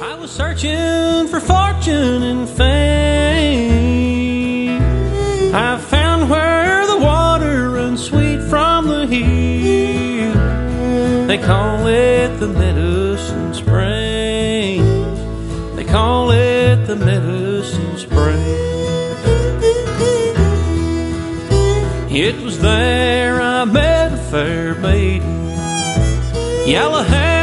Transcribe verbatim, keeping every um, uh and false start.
I was searching for fortune and fame. I found where the water runs sweet from the hill. They call it the Medicine Springs. They call it the Medicine Springs. It was there I met a fair maiden, yellow hair